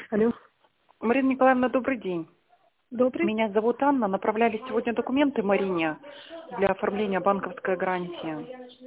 Алло. Марина Николаевна, добрый день. Добрый. Меня зовут Анна. Направляли сегодня документы Марине для оформления банковской гарантии.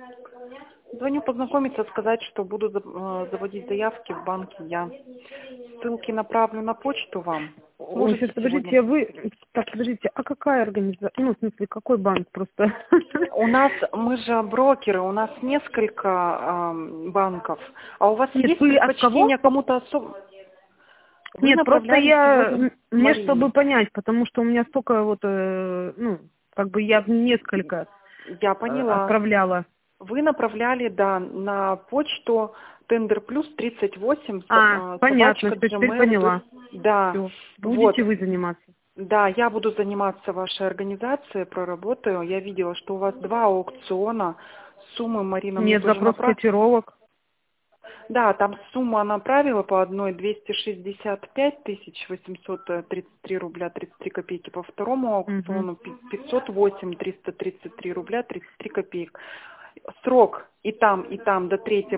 Звоню познакомиться, сказать, что буду заводить заявки в банке я. Ссылки направлю на почту вам. Ой, сейчас Сможете подождите, сегодня? подождите, а какая организация? Ну, в смысле, какой банк просто? Мы же брокеры, у нас несколько банков. А у вас Нет, есть вы от кого? предпочтение кому-то особо? Вы Нет, просто направляли сегодня мне Марине. чтобы понять, потому что у меня столько вот, как бы я несколько Я поняла. отправляла. Вы направляли, да, на почту тендер плюс 38 Понятно, собачка все, теперь gmail. поняла. Да, Все, вот, будете вы заниматься? да, я буду заниматься вашей организацией, проработаю. Я видела, что у вас 2 аукциона. Суммы Марина мне Нет, тоже запрос направила. котировок. Да, там сумма направила по одной 265 833 рубля 33 копейки, по второму Угу. аукциону 508 333 рубля 33 копеек. Срок и там до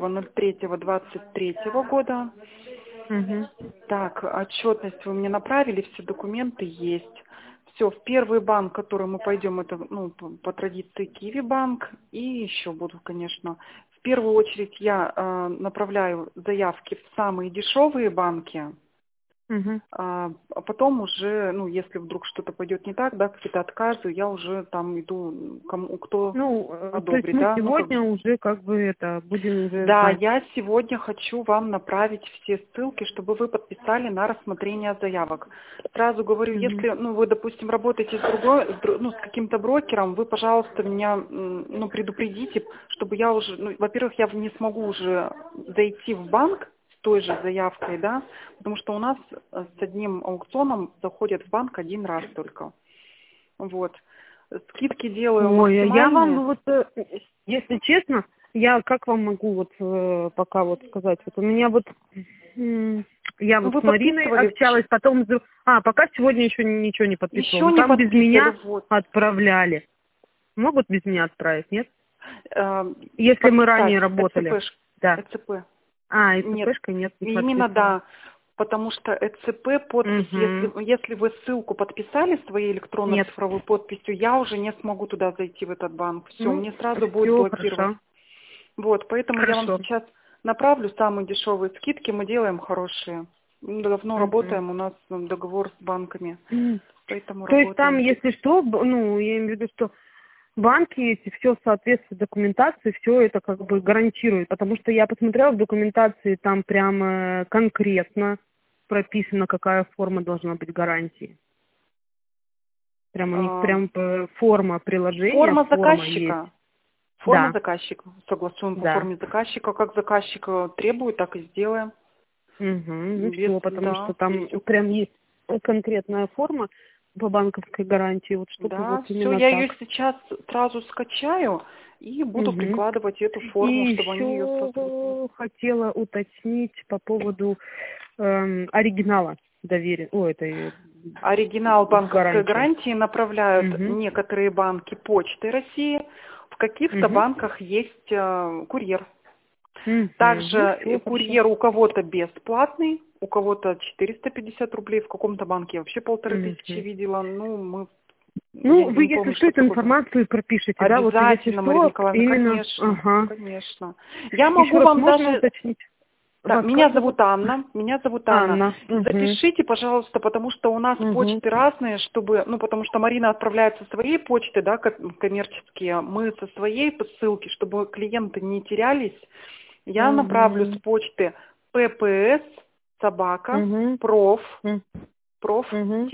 3.03.23 года. Угу. Так, отчетность вы мне направили, все документы есть. Все, в первый банк, в который мы пойдем, это по традиции Киви банк. И еще буду, конечно. В первую очередь я направляю заявки в самые дешевые банки. Угу. А потом уже, если вдруг что-то пойдет не так, да, какие-то отказы, я уже там иду, кому, кто То есть одобрит, мы да, сегодня уже будем уже Да, знать. я сегодня хочу вам направить все ссылки, чтобы вы подписали на рассмотрение заявок. Сразу говорю, Угу. если, вы, допустим, работаете с каким-то брокером, вы, пожалуйста, меня, предупредите, чтобы я уже, во-первых, я не смогу уже зайти в банк с той же заявкой, да, потому что у нас с одним аукционом заходят в банк один раз только. Вот. Скидки делаю Ой, а я максимальные. вам если честно, я как вам могу пока сказать, у меня я Вы с Мариной подписывали? общалась, потом, пока сегодня еще ничего не подписывала. Еще Но не там без подписывали, меня вот. отправляли. Могут без меня отправить, нет? Э, Если мы Подписать ранее работали. Да. ЭЦП. Нет, ЭЦПшка нет, не именно подписывала. да, потому что ЭЦП подпись, Угу. если вы ссылку подписали своей электронно Нет. цифровой подписью, я уже не смогу туда зайти в этот банк. Все, Ну, мне сразу будет все блокировать. хорошо. Вот, поэтому я вам Хорошо. сейчас направлю самые дешевые скидки, мы делаем хорошие. Давно Угу. работаем, у нас договор с банками, поэтому То есть там, работаем. если что, я имею в виду, что банки, если все соответствует документации, все это как бы гарантирует. Потому что я посмотрела в документации, там прямо конкретно прописано, какая форма должна быть гарантии. Прям у них А, прям форма приложения, Форма форма есть. заказчика. Форма Да, заказчика. Согласуем по да. форме заказчика. Как заказчик требует, так и сделаем. Угу, ну Без, все, потому что да, там все. прям есть конкретная форма по банковской гарантии, вот чтобы вот Да, все. именно Я ее так. сейчас сразу скачаю и буду Угу. прикладывать эту И форму, чтобы они ее соответствовали. еще хотела уточнить по поводу оригинала доверия, этой Оригинал банковской гарантии. гарантии направляют Угу. некоторые банки Почты России. В каких-то Угу. банках есть курьер. Угу. Ну, Также все, хорошо. курьер у кого-то бесплатный, у кого-то 450 рублей, в каком-то банке я вообще 1500 Угу. видела. Я Ну, вы, не если помню, что, что эту такое. информацию пропишите, да, вот если Обязательно, Марина что, Николаевна, именно, конечно, ага. конечно. Я Еще могу раз вам можно даже... уточнить? Да, Вас как зовут? Меня зовут Анна. Анна. Угу. Запишите, пожалуйста, потому что у нас Угу. почты разные, потому что Марина отправляет со своей почты, да, коммерческие, мы со своей ссылки, чтобы клиенты не терялись. Я направлю с Угу. почты pps собака Угу. проф Угу.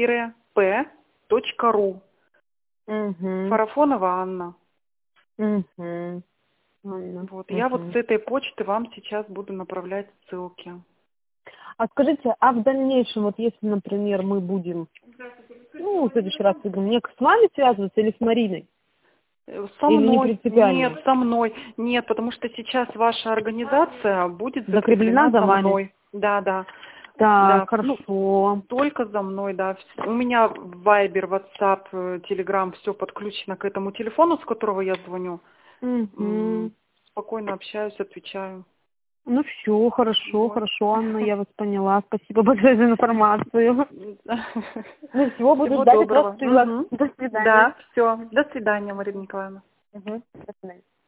p.ru. Угу. Фарафонова Анна. Угу. Ладно. Вот, я вот Угу. с этой почты вам сейчас буду направлять ссылки. А скажите, а в дальнейшем, вот если, например, мы будем, в следующий раз, я говорю, мне с вами связываться или с Мариной? Со Или не мной? Нет, принципиально? со мной. Нет, потому что сейчас ваша организация будет Закреплена закреплена за за вами? мной. Да, да. Так, Да, хорошо. только за мной, да. У меня Viber, WhatsApp, Telegram, все подключено к этому телефону, с которого я звоню. Угу. Спокойно общаюсь, отвечаю. Ну все, хорошо, Вот. хорошо, Анна, я вас поняла. Спасибо большое за информацию. Ну все, буду Всего ждать от доброго. вас ссылок. Мгм. До свидания. Да, все. До свидания, Марина Николаевна. Мгм. До свидания.